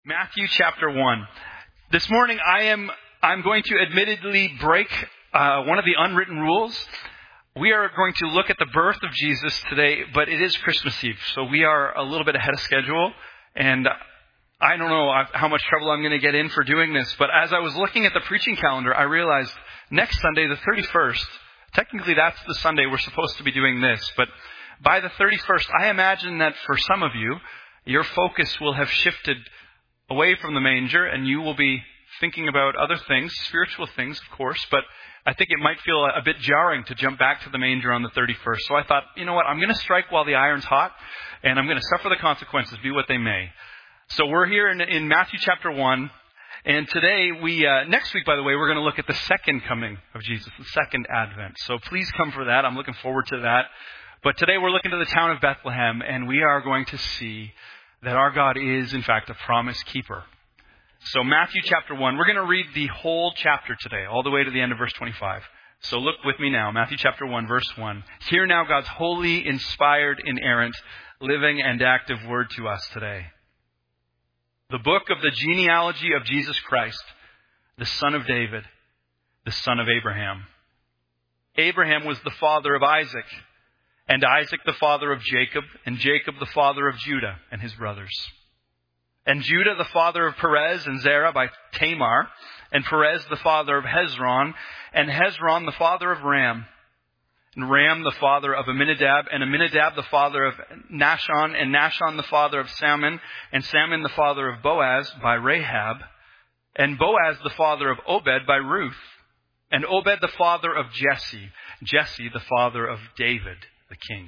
Matthew chapter 1. This morning I'm going to admittedly break one of the unwritten rules. We are going to look at the birth of Jesus today, but it is Christmas Eve, so we are a little bit ahead of schedule, and I don't know how much trouble I'm going to get in for doing this, but as I was looking at the preaching calendar, I realized next Sunday, the 31st, technically that's the Sunday we're supposed to be doing this, but by the 31st, I imagine that for some of you, your focus will have shifted away from the manger, and you will be thinking about other things, spiritual things, of course, but I think it might feel a bit jarring to jump back to the manger on the 31st. So I thought, you know what, I'm going to strike while the iron's hot, and I'm going to suffer the consequences, be what they may. So we're here in Matthew chapter 1, and today next week, by the way, we're going to look at the second coming of Jesus, the second advent. So please come for that. I'm looking forward to that. But today we're looking to the town of Bethlehem, and we are going to see that our God is, in fact, a promise keeper. So Matthew chapter 1, we're going to read the whole chapter today, all the way to the end of verse 25. So look with me now, Matthew chapter 1, verse 1. Hear now God's holy, inspired, inerrant, living, and active word to us today. The book of the genealogy of Jesus Christ, the son of David, the son of Abraham. Abraham was the father of Isaac, and Isaac the father of Jacob, and Jacob the father of Judah and his brothers. And Judah the father of Perez and Zerah by Tamar, and Perez the father of Hezron, and Hezron the father of Ram, and Ram the father of Amminadab, and Amminadab the father of Nahshon, and Nahshon the father of Salmon, and Salmon the father of Boaz by Rahab, and Boaz the father of Obed by Ruth, and Obed the father of Jesse, Jesse the father of David the king.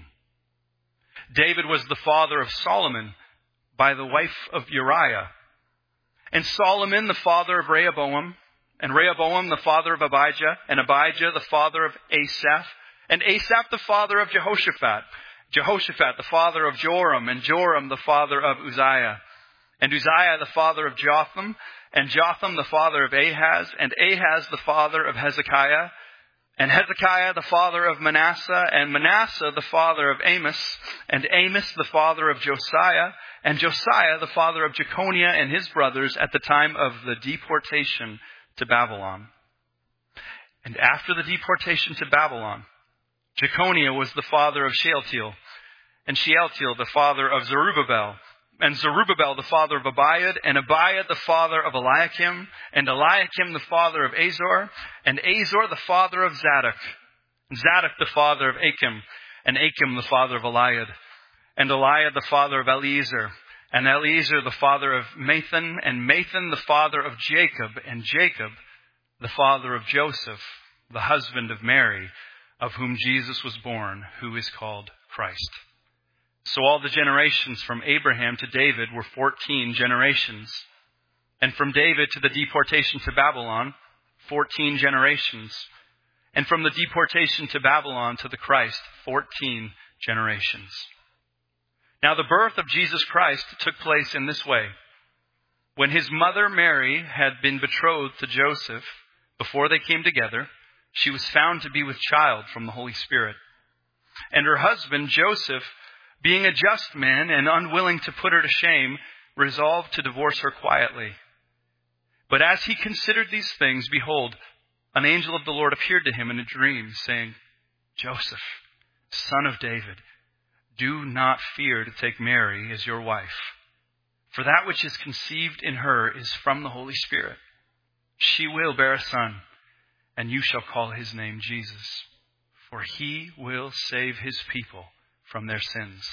David was the father of Solomon by the wife of Uriah, and Solomon the father of Rehoboam, and Rehoboam the father of Abijah, and Abijah the father of Asaph, and Asaph the father of Jehoshaphat, Jehoshaphat the father of Joram, and Joram the father of Uzziah, and Uzziah the father of Jotham, and Jotham the father of Ahaz, and Ahaz the father of Hezekiah, and Hezekiah the father of Manasseh, and Manasseh the father of Amos, and Amos the father of Josiah, and Josiah the father of Jeconiah and his brothers at the time of the deportation to Babylon. And after the deportation to Babylon, Jeconiah was the father of Shealtiel, and Shealtiel the father of Zerubbabel, and Zerubbabel the father of Abiad, and Abiad the father of Eliakim, and Eliakim the father of Azor, and Azor the father of Zadok, and Zadok the father of Achim, and Achim the father of Eliad, and Eliad the father of Eliezer, and Eliezer the father of Mathan, and Mathan the father of Jacob, and Jacob the father of Joseph, the husband of Mary, of whom Jesus was born, who is called Christ. So all the generations from Abraham to David were 14 generations. And from David to the deportation to Babylon, 14 generations. And from the deportation to Babylon to the Christ, 14 generations. Now the birth of Jesus Christ took place in this way. When his mother Mary had been betrothed to Joseph, before they came together, she was found to be with child from the Holy Spirit. And her husband, Joseph, being a just man and unwilling to put her to shame, resolved to divorce her quietly. But as he considered these things, behold, an angel of the Lord appeared to him in a dream, saying, Joseph, son of David, do not fear to take Mary as your wife, for that which is conceived in her is from the Holy Spirit. She will bear a son, and you shall call his name Jesus, for he will save his people from their sins.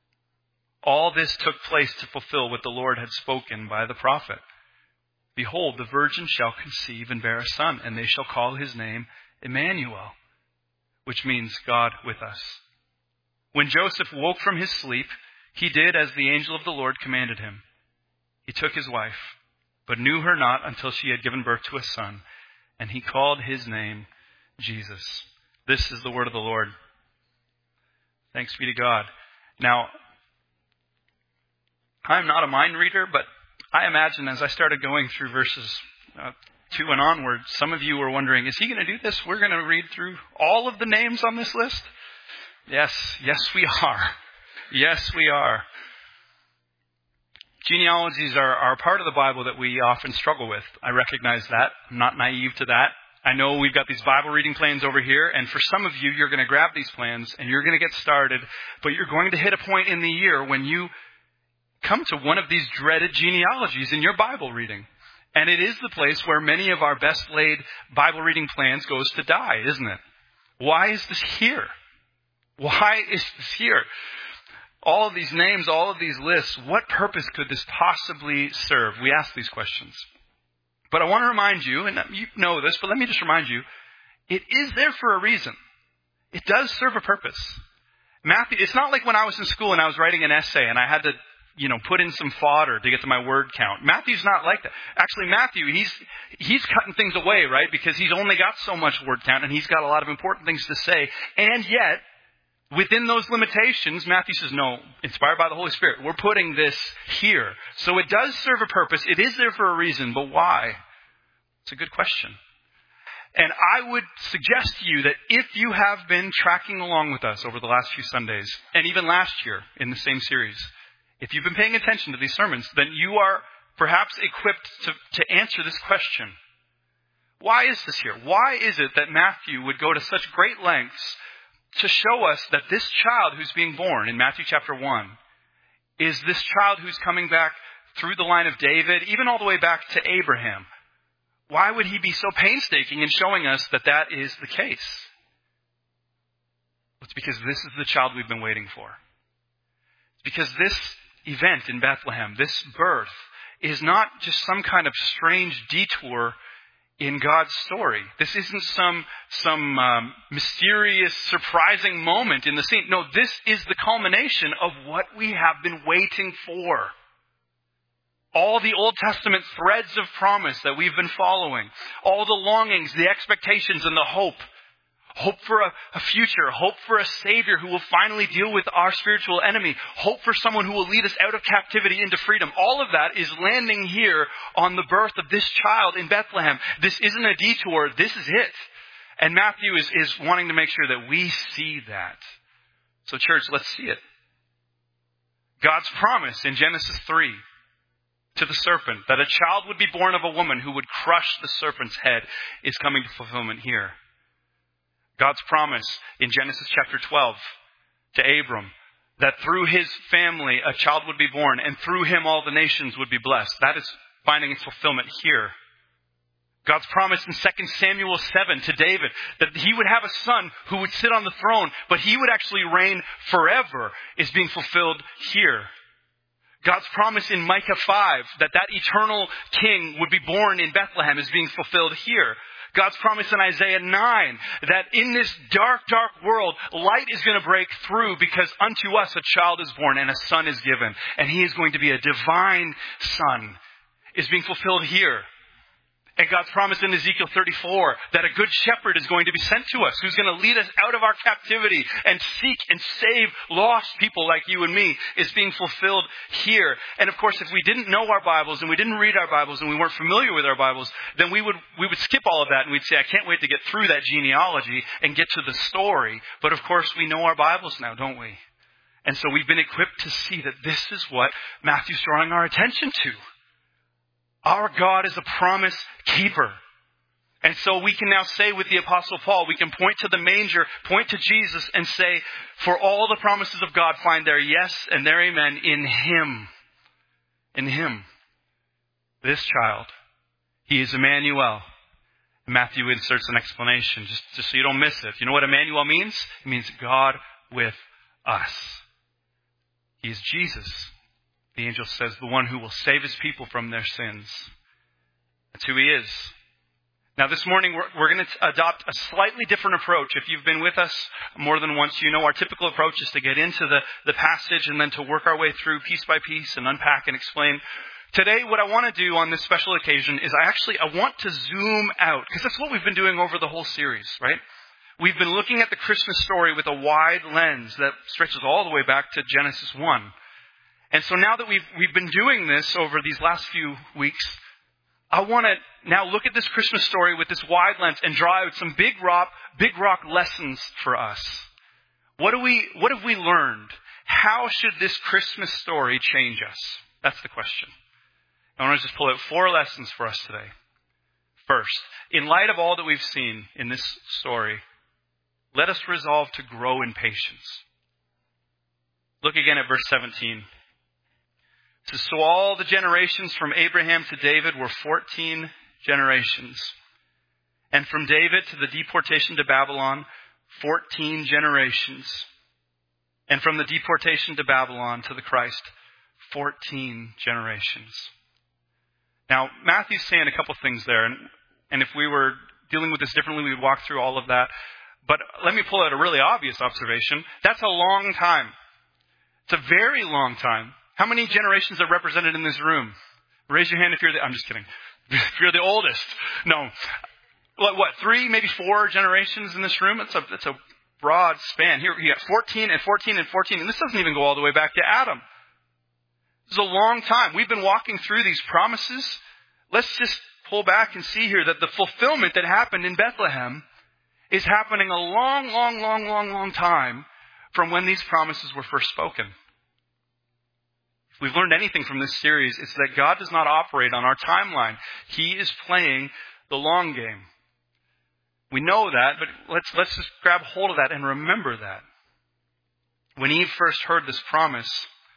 All this took place to fulfill what the Lord had spoken by the prophet. Behold, the virgin shall conceive and bear a son, and they shall call his name Emmanuel, which means God with us. When Joseph woke from his sleep, he did as the angel of the Lord commanded him. He took his wife, but knew her not until she had given birth to a son, and he called his name Jesus. This is the word of the Lord. Thanks be to God. Now, I'm not a mind reader, but I imagine as I started going through verses 2 and onward, some of you were wondering, is he going to do this? We're going to read through all of the names on this list? Yes we are. Yes, we are. Genealogies are a part of the Bible that we often struggle with. I recognize that. I'm not naive to that. I know we've got these Bible reading plans over here, and for some of you, you're going to grab these plans and you're going to get started, but you're going to hit a point in the year when you come to one of these dreaded genealogies in your Bible reading. And it is the place where many of our best laid Bible reading plans goes to die, isn't it? Why is this here? Why is this here? All of these names, all of these lists, what purpose could this possibly serve? We ask these questions. But I want to remind you, and you know this, but let me just remind you, it is there for a reason. It does serve a purpose. Matthew, it's not like when I was in school and I was writing an essay and I had to, put in some fodder to get to my word count. Matthew's not like that. Actually, Matthew, he's cutting things away, right? Because he's only got so much word count and he's got a lot of important things to say. And yet, within those limitations, Matthew says, no, inspired by the Holy Spirit, we're putting this here. So it does serve a purpose. It is there for a reason, but why? It's a good question. And I would suggest to you that if you have been tracking along with us over the last few Sundays, and even last year in the same series, if you've been paying attention to these sermons, then you are perhaps equipped to answer this question. Why is this here? Why is it that Matthew would go to such great lengths to show us that this child who's being born in Matthew chapter 1 is this child who's coming back through the line of David, even all the way back to Abraham? Why would he be so painstaking in showing us that that is the case? It's because this is the child we've been waiting for. It's because this event in Bethlehem, this birth, is not just some kind of strange detour in God's story. This isn't some mysterious, surprising moment in the scene. No, this is the culmination of what we have been waiting for. All the Old Testament threads of promise that we've been following. All the longings, the expectations, and the hope. Hope for a future. Hope for a Savior who will finally deal with our spiritual enemy. Hope for someone who will lead us out of captivity into freedom. All of that is landing here on the birth of this child in Bethlehem. This isn't a detour. This is it. And Matthew is wanting to make sure that we see that. So church, let's see it. God's promise in Genesis 3 to the serpent that a child would be born of a woman who would crush the serpent's head is coming to fulfillment here. God's promise in Genesis chapter 12 to Abram that through his family a child would be born and through him all the nations would be blessed. That is finding its fulfillment here. God's promise in 2 Samuel 7 to David that he would have a son who would sit on the throne, but he would actually reign forever is being fulfilled here. God's promise in Micah 5 that eternal king would be born in Bethlehem is being fulfilled here. God's promise in Isaiah 9 that in this dark, dark world, light is going to break through because unto us a child is born and a son is given. And he is going to be a divine son is being fulfilled here. And God's promise in Ezekiel 34 that a good shepherd is going to be sent to us who's going to lead us out of our captivity and seek and save lost people like you and me is being fulfilled here. And of course, if we didn't know our Bibles and we didn't read our Bibles and we weren't familiar with our Bibles, then we would skip all of that and we'd say, I can't wait to get through that genealogy and get to the story. But of course, we know our Bibles now, don't we? And so we've been equipped to see that this is what Matthew's drawing our attention to. Our God is a promise keeper. And so we can now say with the Apostle Paul, we can point to the manger, point to Jesus and say, for all the promises of God find their yes and their amen in Him. In Him. This child. He is Emmanuel. Matthew inserts an explanation just so you don't miss it. You know what Emmanuel means? It means God with us. He is Jesus. The angel says, the one who will save his people from their sins. That's who he is. Now this morning we're going to adopt a slightly different approach. If you've been with us more than once, you know our typical approach is to get into the passage and then to work our way through piece by piece and unpack and explain. Today what I want to do on this special occasion is I want to zoom out, because that's what we've been doing over the whole series, right? We've been looking at the Christmas story with a wide lens that stretches all the way back to Genesis 1. And so now that we've been doing this over these last few weeks, I want to now look at this Christmas story with this wide lens and draw out some big rock lessons for us. What have we learned? How should this Christmas story change us? That's the question. I want to just pull out 4 lessons for us today. First, in light of all that we've seen in this story, let us resolve to grow in patience. Look again at verse 17. It says, so all the generations from Abraham to David were 14 generations. And from David to the deportation to Babylon, 14 generations. And from the deportation to Babylon to the Christ, 14 generations. Now, Matthew's saying a couple things there. And if we were dealing with this differently, we would walk through all of that. But let me pull out a really obvious observation. That's a long time. It's a very long time. How many generations are represented in this room? Raise your hand if you're I'm just kidding. If you're the oldest. No. What, 3, maybe 4 generations in this room? It's a broad span. Here you got 14 and 14 and 14. And this doesn't even go all the way back to Adam. This is a long time. We've been walking through these promises. Let's just pull back and see here that the fulfillment that happened in Bethlehem is happening a long time from when these promises were first spoken. If we've learned anything from this series, it's that God does not operate on our timeline. He is playing the long game. We know that, but let's just grab hold of that and remember that. When Eve first heard this promise,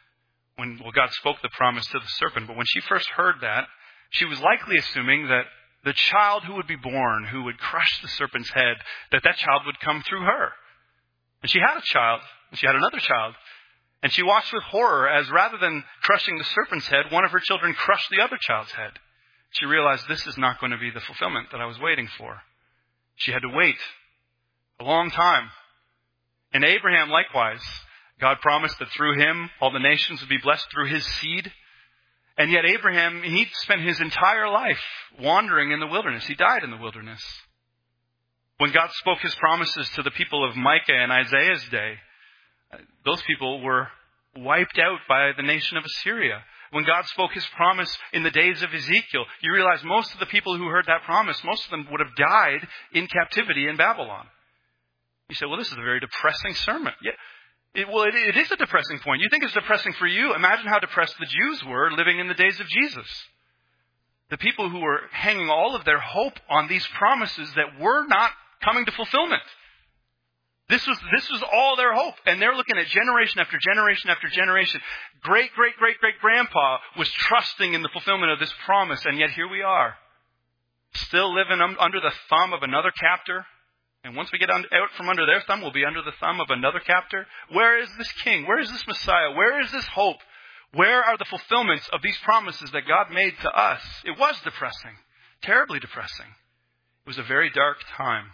God spoke the promise to the serpent, but when she first heard that, she was likely assuming that the child who would be born, who would crush the serpent's head, that child would come through her. And she had a child, and she had another child. And she watched with horror as rather than crushing the serpent's head, one of her children crushed the other child's head. She realized this is not going to be the fulfillment that I was waiting for. She had to wait a long time. And Abraham, likewise, God promised that through him, all the nations would be blessed through his seed. And yet Abraham, he spent his entire life wandering in the wilderness. He died in the wilderness. When God spoke his promises to the people of Micah and Isaiah's day, those people were wiped out by the nation of Assyria. When God spoke his promise in the days of Ezekiel, you realize most of the people who heard that promise, most of them would have died in captivity in Babylon. You say, well, this is a very depressing sermon. Yeah. It is a depressing point. You think it's depressing for you. Imagine how depressed the Jews were living in the days of Jesus. The people who were hanging all of their hope on these promises that were not coming to fulfillment. This was all their hope. And they're looking at generation after generation after generation. Great-grandpa was trusting in the fulfillment of this promise. And yet here we are. Still living under the thumb of another captor. And once we get out from under their thumb, we'll be under the thumb of another captor. Where is this king? Where is this Messiah? Where is this hope? Where are the fulfillments of these promises that God made to us? It was depressing. Terribly depressing. It was a very dark time.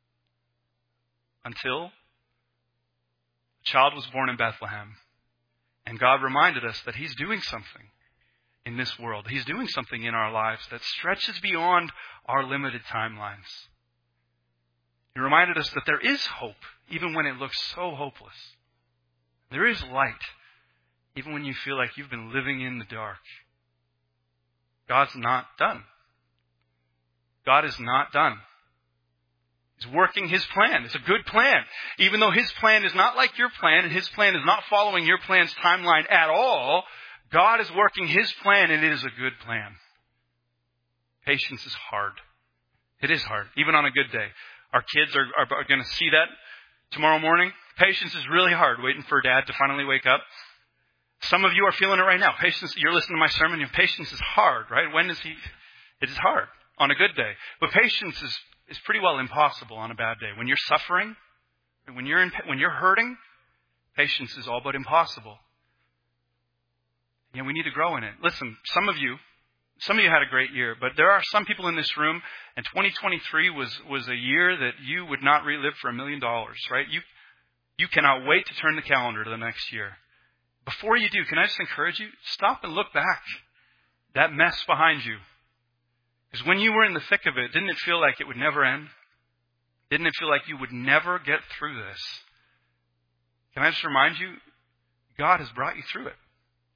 Until a child was born in Bethlehem. And God reminded us that he's doing something in this world. He's doing something in our lives that stretches beyond our limited timelines. He reminded us that there is hope, even when it looks so hopeless. There is light, even when you feel like you've been living in the dark. God's not done. God is not done. He's working his plan. It's a good plan. Even though his plan is not like your plan, and his plan is not following your plan's timeline at all, God is working his plan, and it is a good plan. Patience is hard. It is hard, even on a good day. Our kids are going to see that tomorrow morning. Patience is really hard, waiting for Dad to finally wake up. Some of you are feeling it right now. Patience, you're listening to my sermon, and patience is hard, right? It is hard on a good day. But patience is pretty well impossible on a bad day. When you're suffering, when you're hurting, patience is all but impossible. And we need to grow in it. Listen, some of you had a great year, but there are some people in this room, and 2023 was a year that you would not relive for $1 million, right? You cannot wait to turn the calendar to the next year. Before you do, can I just encourage you? Stop and look back. That mess behind you. Because when you were in the thick of it, didn't it feel like it would never end? Didn't it feel like you would never get through this? Can I just remind you, God has brought you through it.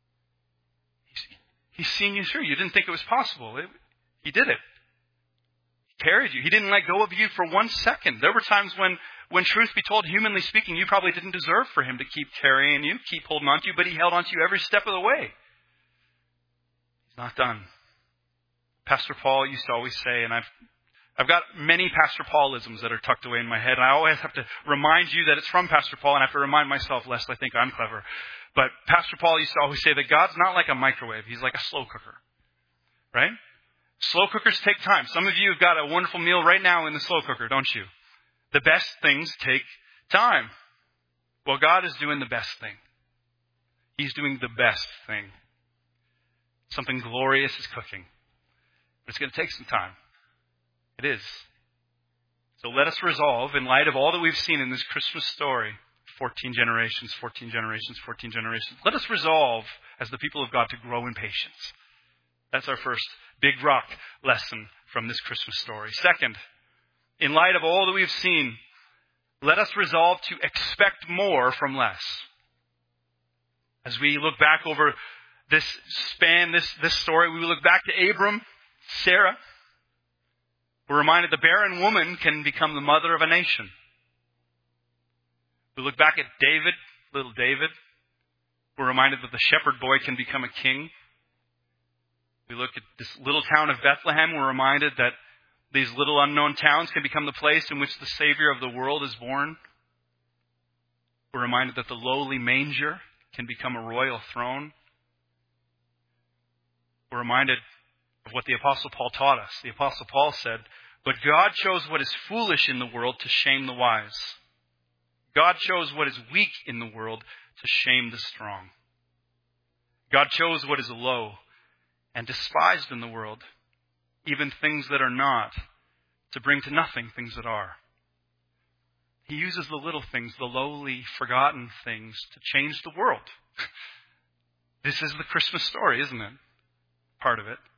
He's seen you through. You didn't think it was possible. He did it. He carried you. He didn't let go of you for 1 second. There were times when truth be told, humanly speaking, you probably didn't deserve for him to keep carrying you, keep holding on to you, but he held on to you every step of the way. Not done. Pastor Paul used to always say, and I've got many Pastor Paulisms that are tucked away in my head, and I always have to remind you that it's from Pastor Paul, and I have to remind myself lest I think I'm clever. But Pastor Paul used to always say that God's not like a microwave. He's like a slow cooker. Right? Slow cookers take time. Some of you have got a wonderful meal right now in the slow cooker, don't you? The best things take time. Well, God is doing the best thing. He's doing the best thing. Something glorious is cooking. But it's going to take some time. It is. So let us resolve, in light of all that we've seen in this Christmas story, 14 generations, 14 generations, 14 generations, let us resolve as the people of God to grow in patience. That's our first big rock lesson from this Christmas story. Second, in light of all that we've seen, let us resolve to expect more from less. As we look back over this span, this story, we look back to Abram, Sarah. We're reminded the barren woman can become the mother of a nation. We look back at David, little David. We're reminded that the shepherd boy can become a king. We look at this little town of Bethlehem. We're reminded that these little unknown towns can become the place in which the Savior of the world is born. We're reminded that the lowly manger can become a royal throne. We're reminded of what the Apostle Paul taught us. The Apostle Paul said, "But God chose what is foolish in the world to shame the wise. God chose what is weak in the world to shame the strong. God chose what is low and despised in the world, even things that are not, to bring to nothing things that are." He uses the little things, the lowly, forgotten things, to change the world. This is the Christmas story, isn't it? Part of it.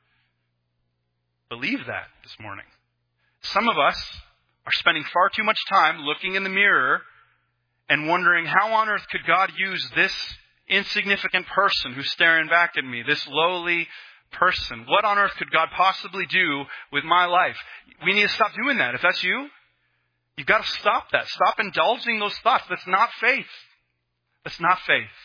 Believe that this morning. Some of us are spending far too much time looking in the mirror and wondering, how on earth could God use this insignificant person who's staring back at me, this lowly person? What on earth could God possibly do with my life? We need to stop doing that. If that's you, you've got to stop that. Stop indulging those thoughts. That's not faith. That's not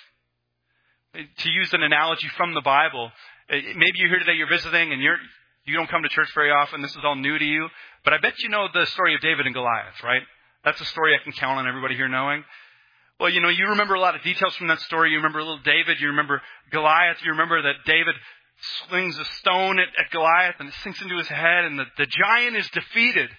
faith. To use an analogy from the Bible, maybe you're here today, you're visiting, and you don't come to church very often. This is all new to you. But I bet you know the story of David and Goliath, right? That's a story I can count on everybody here knowing. Well, you remember a lot of details from that story. You remember little David. You remember Goliath. You remember that David slings a stone at Goliath and it sinks into his head and the giant is defeated.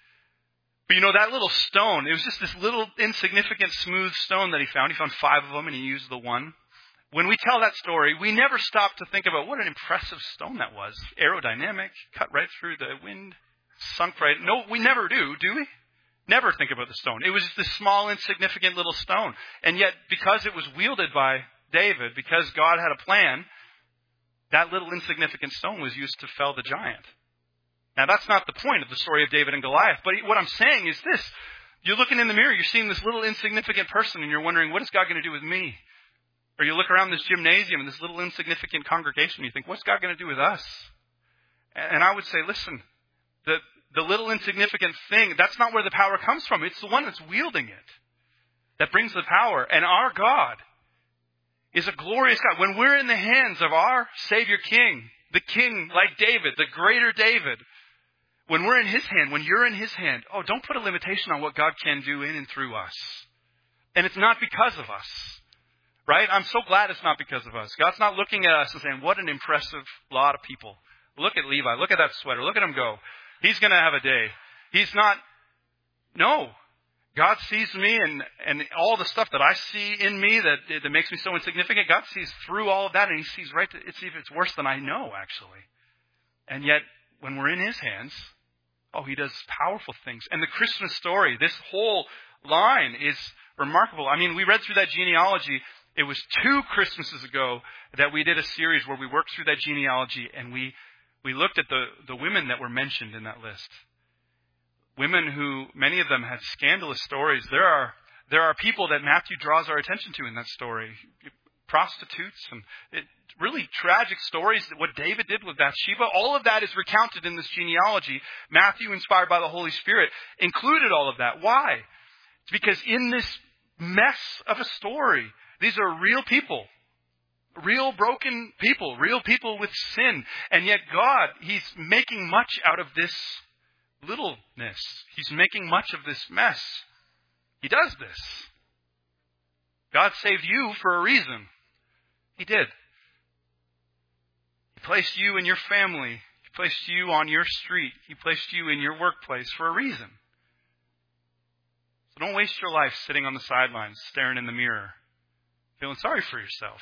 But that little stone, it was just this little insignificant smooth stone that he found. He found 5 of them and he used the one. When we tell that story, we never stop to think about what an impressive stone that was. Aerodynamic, cut right through the wind, sunk right. No, we never do we? Never think about the stone. It was just this small, insignificant little stone. And yet, because it was wielded by David, because God had a plan, that little insignificant stone was used to fell the giant. Now, that's not the point of the story of David and Goliath. But what I'm saying is this. You're looking in the mirror, you're seeing this little insignificant person, and you're wondering, what is God going to do with me? Or you look around this gymnasium and this little insignificant congregation, and you think, what's God going to do with us? And I would say, listen, the little insignificant thing, that's not where the power comes from. It's the one that's wielding it that brings the power. And our God is a glorious God. When we're in the hands of our Savior King, the King like David, the greater David, when we're in His hand, when you're in His hand, don't put a limitation on what God can do in and through us. And it's not because of us. Right? I'm so glad it's not because of us. God's not looking at us and saying, what an impressive lot of people. Look at Levi. Look at that sweater. Look at him go. He's going to have a day. He's not. No. God sees me and all the stuff that I see in me that makes me so insignificant. God sees through all of that and He sees right to it's worse than I know, actually. And yet, when we're in His hands, He does powerful things. And the Christmas story, this whole line is remarkable. I mean, we read through that genealogy. It was 2 Christmases ago that we did a series where we worked through that genealogy and we looked at the women that were mentioned in that list. Women who, many of them had scandalous stories. There are people that Matthew draws our attention to in that story. Prostitutes and really tragic stories. What David did with Bathsheba. All of that is recounted in this genealogy. Matthew, inspired by the Holy Spirit, included all of that. Why? It's because in this mess of a story, these are real people real broken people, real people with sin. And yet God, He's making much out of this littleness. He's making much of this mess. He does this. God saved you for a reason. He did. He placed you in your family. He placed you on your street. He placed you in your workplace for a reason. So don't waste your life sitting on the sidelines, staring in the mirror, feeling sorry for yourself.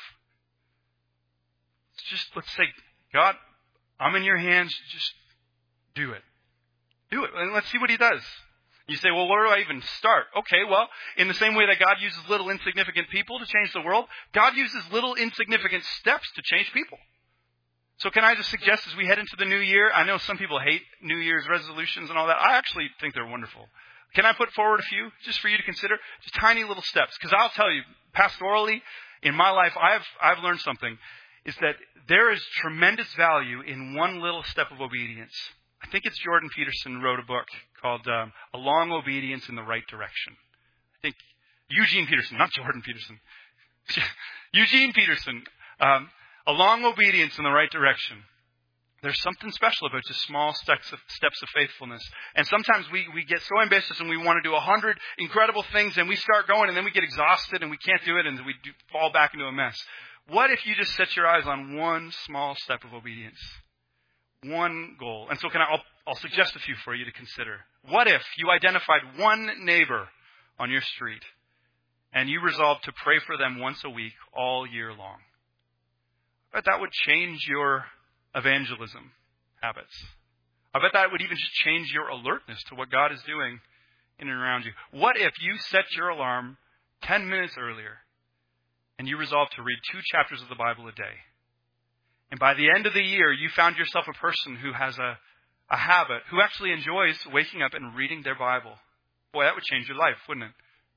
Let's say, God, I'm in your hands. Just do it. Do it. And let's see what He does. You say, well, where do I even start? Okay, well, in the same way that God uses little insignificant people to change the world, God uses little insignificant steps to change people. So can I just suggest as we head into the new year, I know some people hate New Year's resolutions and all that. I actually think they're wonderful. Can I put forward a few just for you to consider? Just tiny little steps. Because I'll tell you, pastorally, in my life, I've learned something, is that there is tremendous value in one little step of obedience. I think it's Jordan Peterson wrote a book called A Long Obedience in the Right Direction. I think Eugene Peterson, not Jordan Peterson. Eugene Peterson, A Long Obedience in the Right Direction. There's something special about just small steps of faithfulness. And sometimes we get so ambitious and we want to do 100 incredible things and we start going and then we get exhausted and we can't do it and we fall back into a mess. What if you just set your eyes on one small step of obedience? One goal. And so I'll suggest a few for you to consider. What if you identified one neighbor on your street and you resolved to pray for them once a week all year long? I bet that would change your evangelism habits. I bet that would even just change your alertness to what God is doing in and around you. What if you set your alarm 10 minutes earlier and you resolved to read 2 chapters of the Bible a day? And by the end of the year, you found yourself a person who has a habit, who actually enjoys waking up and reading their Bible. Boy, that would change your life, wouldn't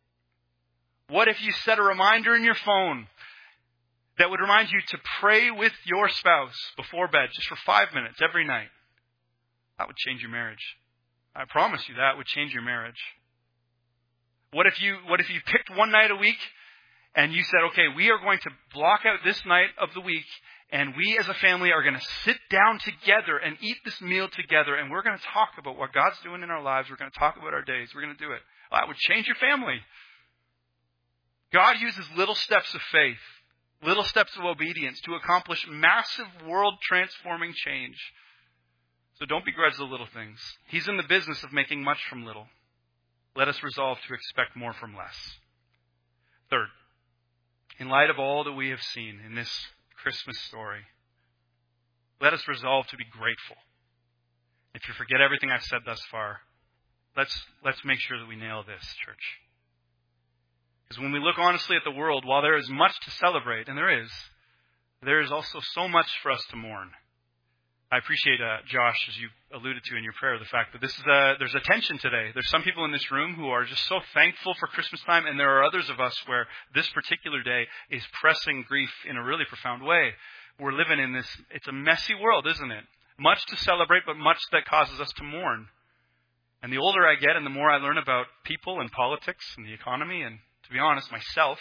it? What if you set a reminder in your phone that would remind you to pray with your spouse before bed, just for 5 minutes every night? That would change your marriage. I promise you that would change your marriage. What if you picked one night a week and you said, okay, we are going to block out this night of the week and we as a family are going to sit down together and eat this meal together and we're going to talk about what God's doing in our lives. We're going to talk about our days. We're going to do it. Well, that would change your family. God uses little steps of faith, little steps of obedience to accomplish massive world-transforming change. So don't begrudge the little things. He's in the business of making much from little. Let us resolve to expect more from less. Third, in light of all that we have seen in this Christmas story, let us resolve to be grateful. If you forget everything I've said thus far, let's make sure that we nail this, church. Because when we look honestly at the world, while there is much to celebrate, and there is also so much for us to mourn. I appreciate, Josh, as you alluded to in your prayer, the fact that there's a tension today. There's some people in this room who are just so thankful for Christmas time, and there are others of us where this particular day is pressing grief in a really profound way. We're living in it's a messy world, isn't it? Much to celebrate, but much that causes us to mourn. And the older I get and the more I learn about people and politics and the economy and, to be honest, myself,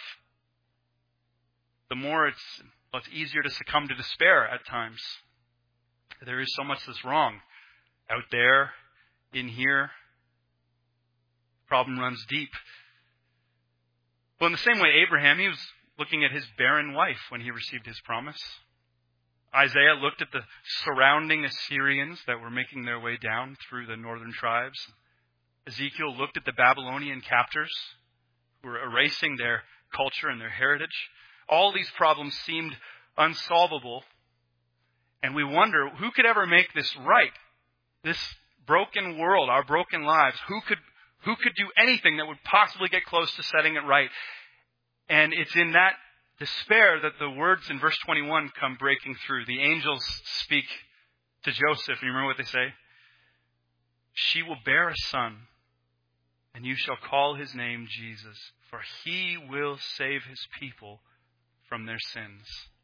the more it's easier to succumb to despair at times. There is so much that's wrong out there, in here. The problem runs deep. Well, in the same way, Abraham, he was looking at his barren wife when he received his promise. Isaiah looked at the surrounding Assyrians that were making their way down through the northern tribes. Ezekiel looked at the Babylonian captors who were erasing their culture and their heritage. All these problems seemed unsolvable. And we wonder, who could ever make this right? This broken world, our broken lives, who could do anything that would possibly get close to setting it right? And it's in that despair that the words in verse 21 come breaking through. The angels speak to Joseph. You remember what they say? She will bear a son, and you shall call his name Jesus, for he will save his people from their sins.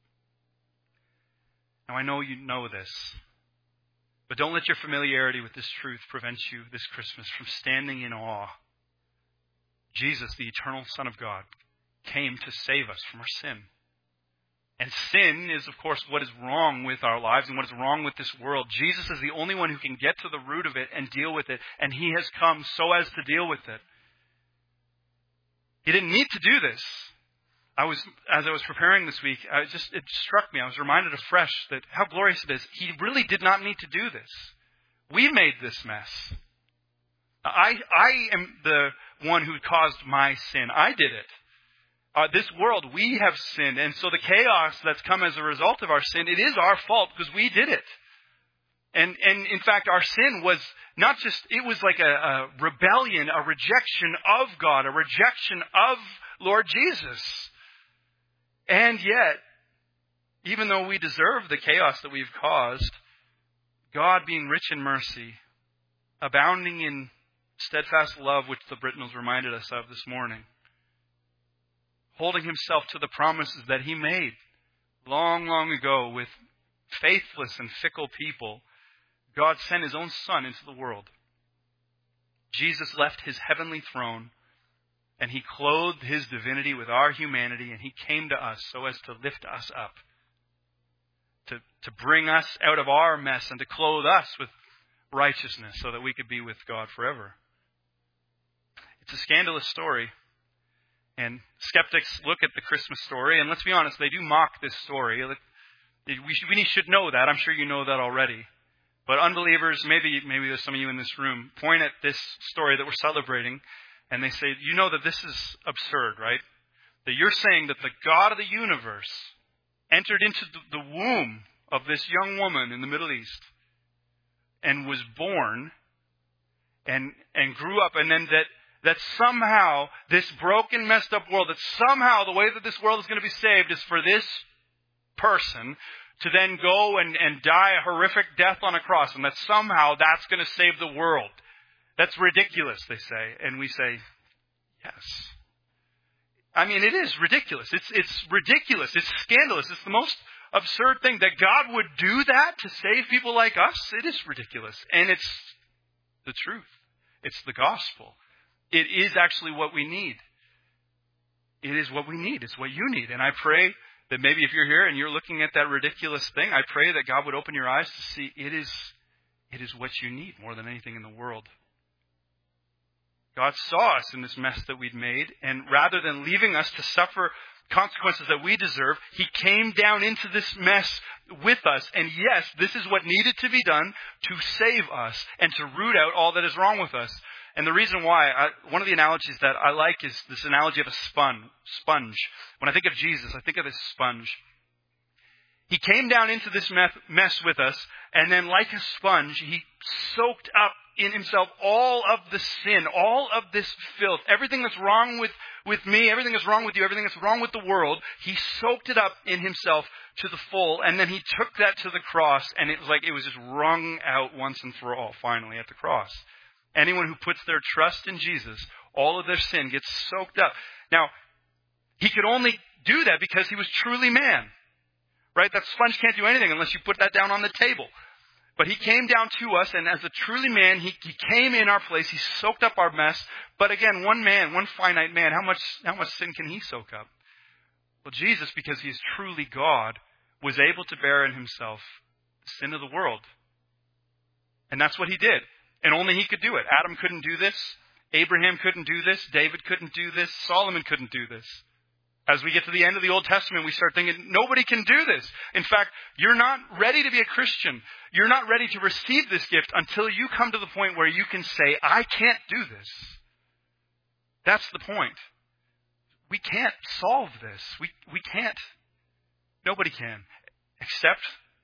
Now, I know you know this, but don't let your familiarity with this truth prevent you this Christmas from standing in awe. Jesus, the eternal Son of God, came to save us from our sin. And sin is, of course, what is wrong with our lives and what is wrong with this world. Jesus is the only one who can get to the root of it and deal with it. And he has come so as to deal with it. He didn't need to do this. As I was preparing this week, it struck me. I was reminded afresh that how glorious it is. He really did not need to do this. We made this mess. I am the one who caused my sin. I did it. This world, we have sinned. And so the chaos that's come as a result of our sin, it is our fault because we did it. And in fact, our sin was not just, it was like a rebellion, a rejection of God, a rejection of Lord Jesus. And yet, even though we deserve the chaos that we've caused, God being rich in mercy, abounding in steadfast love, which the Britnells reminded us of this morning, holding himself to the promises that he made long, long ago with faithless and fickle people, God sent his own Son into the world. Jesus left his heavenly throne and he clothed his divinity with our humanity, and he came to us so as to lift us up, to bring us out of our mess and to clothe us with righteousness so that we could be with God forever. It's a scandalous story. And skeptics look at the Christmas story, and let's be honest, they do mock this story. We should know that. I'm sure you know that already. But unbelievers, maybe there's some of you in this room, point at this story that we're celebrating, and they say, you know that this is absurd, right? That you're saying that the God of the universe entered into the womb of this young woman in the Middle East and was born and grew up, and then that somehow this broken, messed up world, that somehow the way that this world is going to be saved is for this person to then go and die a horrific death on a cross, and that somehow that's going to save the world. That's ridiculous, they say. And we say, yes. I mean, it is ridiculous. It's ridiculous. It's scandalous. It's the most absurd thing that God would do that to save people like us. It is ridiculous. And it's the truth. It's the gospel. It is actually what we need. It is what we need. It's what you need. And I pray that maybe if you're here and you're looking at that ridiculous thing, I pray that God would open your eyes to see it is what you need more than anything in the world. God saw us in this mess that we'd made, and rather than leaving us to suffer consequences that we deserve, he came down into this mess with us. And yes, this is what needed to be done to save us and to root out all that is wrong with us. And the reason why, one of the analogies that I like is this analogy of a sponge. When I think of Jesus, I think of this sponge. He came down into this mess with us, and then like a sponge, he soaked up in himself all of the sin, all of this filth, everything that's wrong with me, everything that's wrong with you, everything that's wrong with the world. He soaked it up in himself to the full, and then he took that to the cross, and it was like it was just wrung out once and for all, finally, at the cross. Anyone who puts their trust in Jesus, all of their sin gets soaked up. Now, he could only do that because he was truly man. Right? That sponge can't do anything unless you put that down on the table. But he came down to us, and as a truly man, he came in our place. He soaked up our mess. But again, one man, one finite man, how much sin can he soak up? Well, Jesus, because he is truly God, was able to bear in himself the sin of the world. And that's what he did. And only he could do it. Adam couldn't do this. Abraham couldn't do this. David couldn't do this. Solomon couldn't do this. As we get to the end of the Old Testament, we start thinking, nobody can do this. In fact, you're not ready to be a Christian. You're not ready to receive this gift until you come to the point where you can say, I can't do this. That's the point. We can't solve this. We can't. Nobody can. Except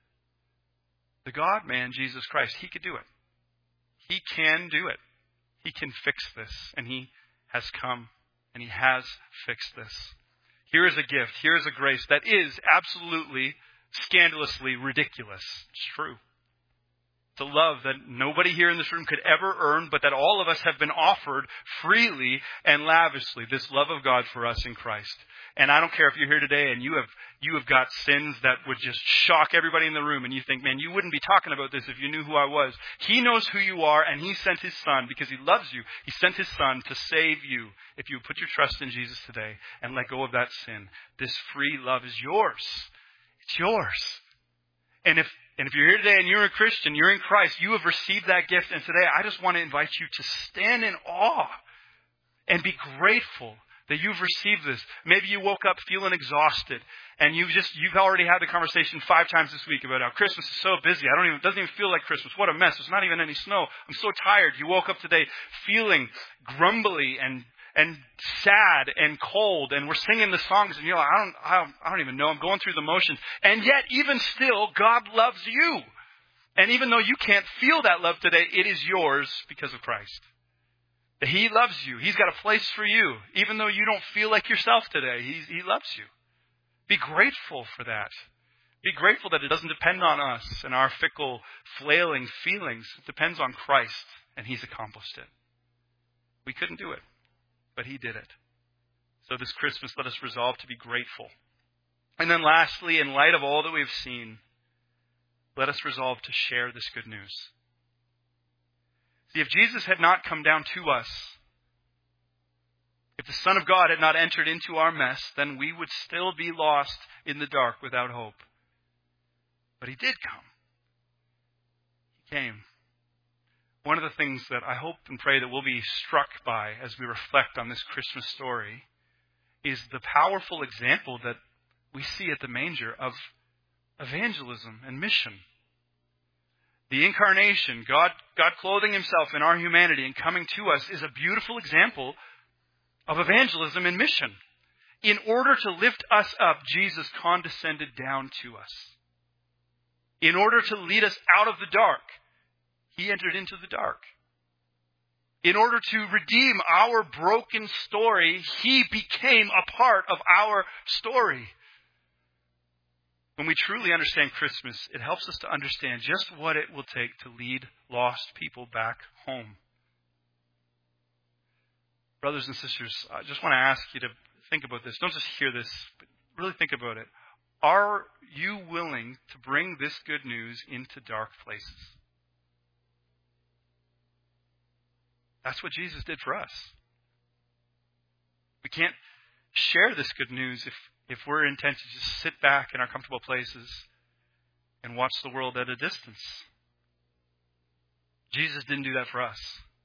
the God-man, Jesus Christ. He could do it. He can do it. He can fix this. And he has come and he has fixed this. Here is a gift. Here is a grace that is absolutely, scandalously ridiculous. It's true. It's a love that nobody here in this room could ever earn, but that all of us have been offered freely and lavishly. This love of God for us in Christ. And I don't care if you're here today and you have got sins that would just shock everybody in the room, and you think, man, you wouldn't be talking about this if you knew who I was. He knows who you are, and he sent his Son because he loves you. He sent his Son to save you. If you put your trust in Jesus today and let go of that sin, this free love is yours. It's yours. And if you're here today and you're a Christian, you're in Christ, you have received that gift. And today I just want to invite you to stand in awe and be grateful that you've received this. Maybe you woke up feeling exhausted and you've already had the conversation 5 times this week about how Christmas is so busy. It doesn't even feel like Christmas. What a mess. There's not even any snow. I'm so tired. You woke up today feeling grumbly and sad and cold, and we're singing the songs and you're like, I don't even know. I'm going through the motions. And yet, even still, God loves you. And even though you can't feel that love today, it is yours because of Christ. He loves you. He's got a place for you. Even though you don't feel like yourself today, He loves you. Be grateful for that. Be grateful that it doesn't depend on us and our fickle, flailing feelings. It depends on Christ, and He's accomplished it. We couldn't do it, but He did it. So this Christmas, let us resolve to be grateful. And then lastly, in light of all that we've seen, let us resolve to share this good news. See, if Jesus had not come down to us, if the Son of God had not entered into our mess, then we would still be lost in the dark without hope. But He did come. He came. One of the things that I hope and pray that we'll be struck by as we reflect on this Christmas story is the powerful example that we see at the manger of evangelism and mission. The incarnation, God clothing Himself in our humanity and coming to us, is a beautiful example of evangelism and mission. In order to lift us up, Jesus condescended down to us. In order to lead us out of the dark, He entered into the dark. In order to redeem our broken story, He became a part of our story. When we truly understand Christmas, it helps us to understand just what it will take to lead lost people back home. Brothers and sisters, I just want to ask you to think about this. Don't just hear this, but really think about it. Are you willing to bring this good news into dark places? That's what Jesus did for us. We can't share this good news if we're intent to just sit back in our comfortable places and watch the world at a distance. Jesus didn't do that for us.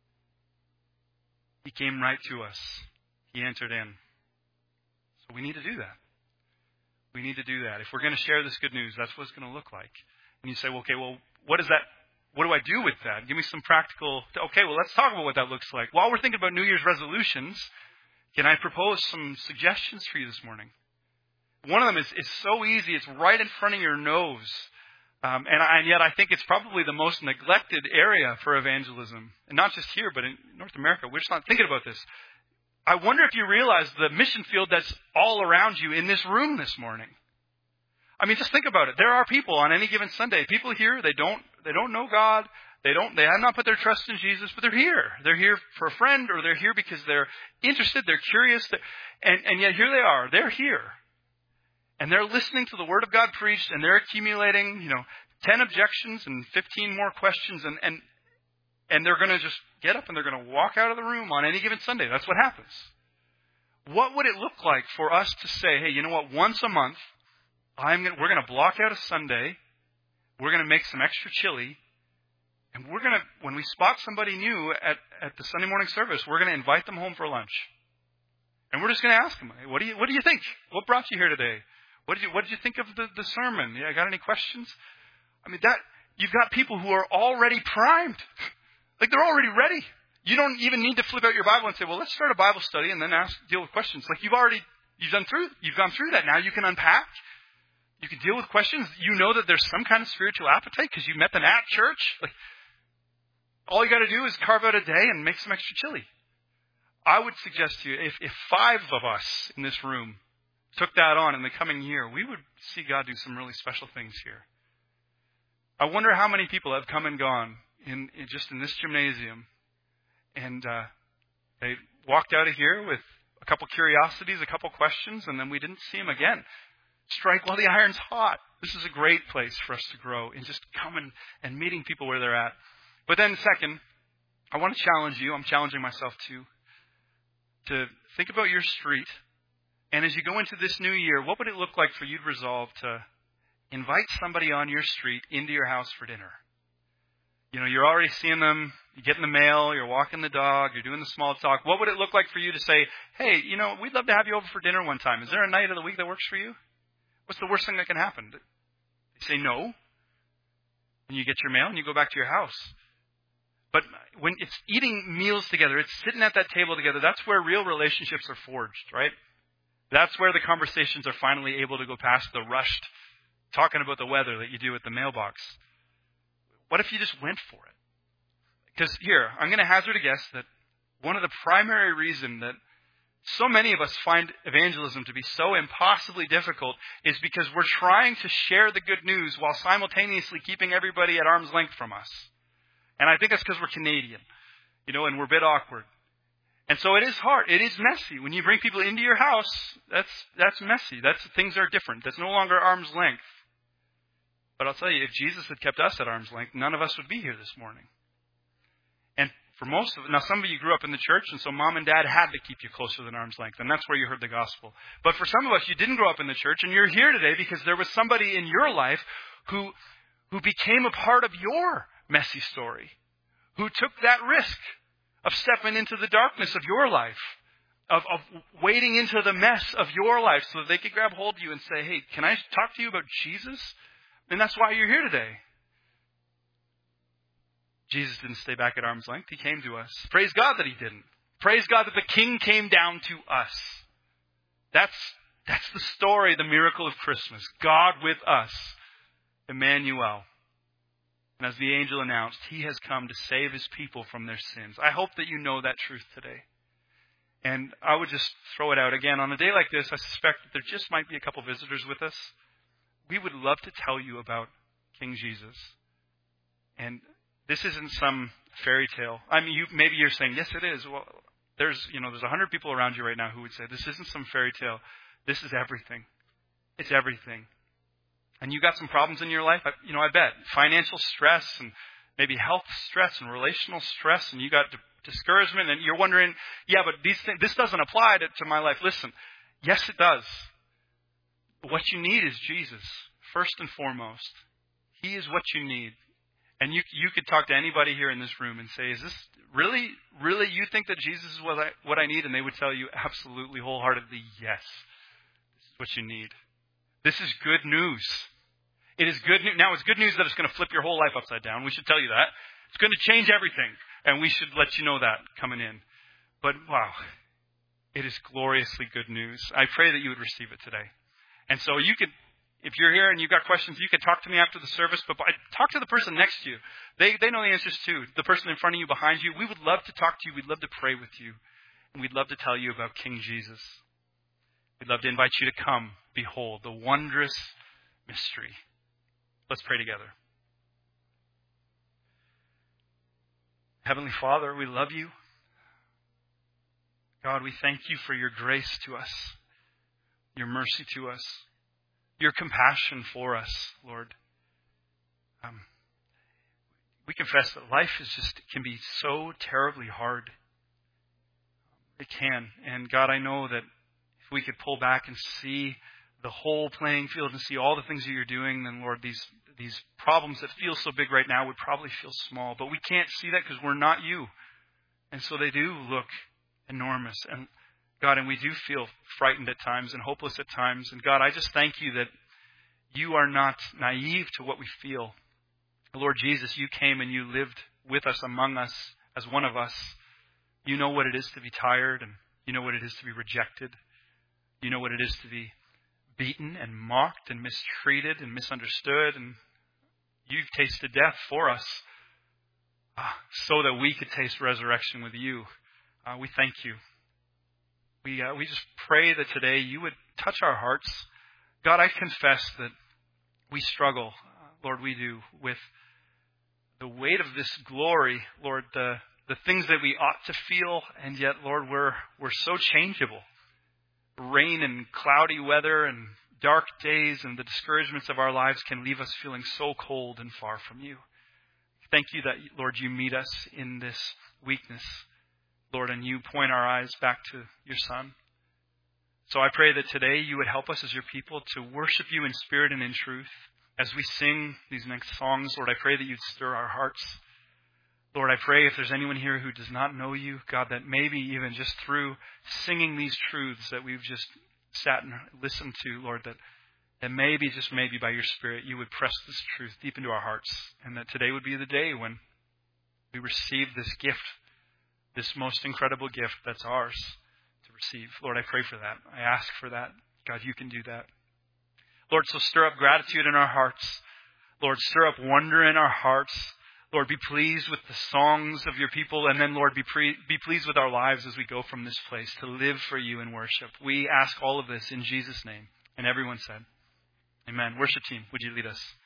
He came right to us. He entered in. So we need to do that. We need to do that. If we're going to share this good news, that's what it's going to look like. And you say, well, okay, well, what is that? What do I do with that? Give me some practical... Okay, well, let's talk about what that looks like. While we're thinking about New Year's resolutions, can I propose some suggestions for you this morning? One of them is so easy. It's right in front of your nose. And yet I think it's probably the most neglected area for evangelism. And not just here, but in North America. We're just not thinking about this. I wonder if you realize the mission field that's all around you in this room this morning. I mean, just think about it. There are people on any given Sunday. People here, they don't know God. They have not put their trust in Jesus, but they're here. They're here for a friend, or they're here because they're interested, they're curious, and yet here they are. They're here. And they're listening to the Word of God preached, and they're accumulating, 10 objections and 15 more questions, and they're going to just get up and they're going to walk out of the room on any given Sunday. That's what happens. What would it look like for us to say, hey, you know what, once a month, we're going to block out a Sunday, we're going to make some extra chili, and we're going to, when we spot somebody new at the Sunday morning service, we're going to invite them home for lunch. And we're just going to ask them, hey, what do you think? What brought you here today? What did you think of the sermon? Yeah, got any questions? I mean, you've got people who are already primed. Like, they're already ready. You don't even need to flip out your Bible and say, well, let's start a Bible study and then deal with questions. Like, you've gone through that. Now you can unpack. You can deal with questions. You know that there's some kind of spiritual appetite because you met them at church. Like, all you got to do is carve out a day and make some extra chili. I would suggest to you, if 5 of us in this room took that on in the coming year, we would see God do some really special things here. I wonder how many people have come and gone in this gymnasium, and they walked out of here with a couple curiosities, a couple questions, and then we didn't see them again. Strike while the iron's hot. This is a great place for us to grow in just coming and meeting people where they're at. But then second, I want to challenge you. I'm challenging myself to think about your street. And as you go into this new year, what would it look like for you to resolve to invite somebody on your street into your house for dinner. You're already seeing them. You get in the mail. You're walking the dog. You're doing the small talk. What would it look like for you to say, hey, we'd love to have you over for dinner one time. Is there a night of the week that works for you? What's the worst thing that can happen? You say no. And you get your mail and you go back to your house. But when it's eating meals together, it's sitting at that table together, that's where real relationships are forged, right? That's where the conversations are finally able to go past the rushed talking about the weather that you do at the mailbox. What if you just went for it? Because here, I'm going to hazard a guess that one of the primary reasons that so many of us find evangelism to be so impossibly difficult is because we're trying to share the good news while simultaneously keeping everybody at arm's length from us. And I think that's because we're Canadian, and we're a bit awkward. And so it is hard. It is messy. When you bring people into your house, that's messy. Things are different. That's no longer arm's length. But I'll tell you, if Jesus had kept us at arm's length, none of us would be here this morning. And for most of it, now some of you grew up in the church, and so mom and dad had to keep you closer than arm's length, and that's where you heard the gospel. But for some of us, you didn't grow up in the church, and you're here today because there was somebody in your life who became a part of your messy story, who took that risk of stepping into the darkness of your life, of wading into the mess of your life so that they could grab hold of you and say, hey, can I talk to you about Jesus? And that's why you're here today. Jesus didn't stay back at arm's length. He came to us. Praise God that he didn't. Praise God that the King came down to us. That's the story, the miracle of Christmas. God with us. Emmanuel. And as the angel announced, he has come to save his people from their sins. I hope that you know that truth today. And I would just throw it out again. On a day like this, I suspect that there just might be a couple visitors with us. We would love to tell you about King Jesus. And this isn't some fairy tale. I mean, maybe you're saying, yes, it is. Well, there's 100 people around you right now who would say, this isn't some fairy tale. This is everything. It's everything. And you got some problems in your life, I bet. Financial stress and maybe health stress and relational stress, and you got discouragement, and you're wondering, yeah, but this doesn't apply to my life. Listen, yes, it does. What you need is Jesus, first and foremost. He is what you need. And you could talk to anybody here in this room and say, is this really you think that Jesus is what I need? And they would tell you absolutely, wholeheartedly, yes. This is what you need. This is good news. It is good news. Now, it's good news that it's going to flip your whole life upside down. We should tell you that. It's going to change everything. And we should let you know that coming in. But wow, it is gloriously good news. I pray that you would receive it today. And so you could, if you're here and you've got questions, you could talk to me after the service, but talk to the person next to you. They know the answers too. The person in front of you, behind you. We would love to talk to you. We'd love to pray with you. And we'd love to tell you about King Jesus. We'd love to invite you to come, behold, the wondrous mystery. Let's pray together. Heavenly Father, we love you. God, we thank you for your grace to us, your mercy to us, your compassion for us, Lord. We confess that life can be so terribly hard. It can. And God, I know that if we could pull back and see the whole playing field and see all the things that you're doing, then Lord, these problems that feel so big right now would probably feel small. But we can't see that because we're not you. And so they do look enormous. And God, and we do feel frightened at times and hopeless at times. And God, I just thank you that you are not naive to what we feel. Lord Jesus, you came and you lived with us, among us, as one of us. You know what it is to be tired, and you know what it is to be rejected. You know what it is to be beaten and mocked and mistreated and misunderstood. And you've tasted death for us so that we could taste resurrection with you. We thank you. We just pray that today you would touch our hearts. God, I confess that we struggle, Lord, we do, with the weight of this glory, Lord, the things that we ought to feel, and yet, Lord, we're so changeable. Rain and cloudy weather and dark days and the discouragements of our lives can leave us feeling so cold and far from you. Thank you that, Lord, you meet us in this weakness, Lord, and you point our eyes back to your Son. So I pray that today you would help us as your people to worship you in spirit and in truth, As we sing these next songs, Lord, I pray that you'd stir our hearts. Lord, I pray if there's anyone here who does not know you, God, that maybe even just through singing these truths that we've just sat and listened to, Lord, that maybe, just maybe by your Spirit, you would press this truth deep into our hearts, and that today would be the day when we receive this gift, this most incredible gift that's ours to receive. Lord, I pray for that. I ask for that. God, you can do that. Lord, so stir up gratitude in our hearts. Lord, stir up wonder in our hearts. Lord, be pleased with the songs of your people. And then, Lord, be pleased with our lives as we go from this place to live for you in worship. We ask all of this in Jesus' name. And everyone said, amen. Worship team, would you lead us?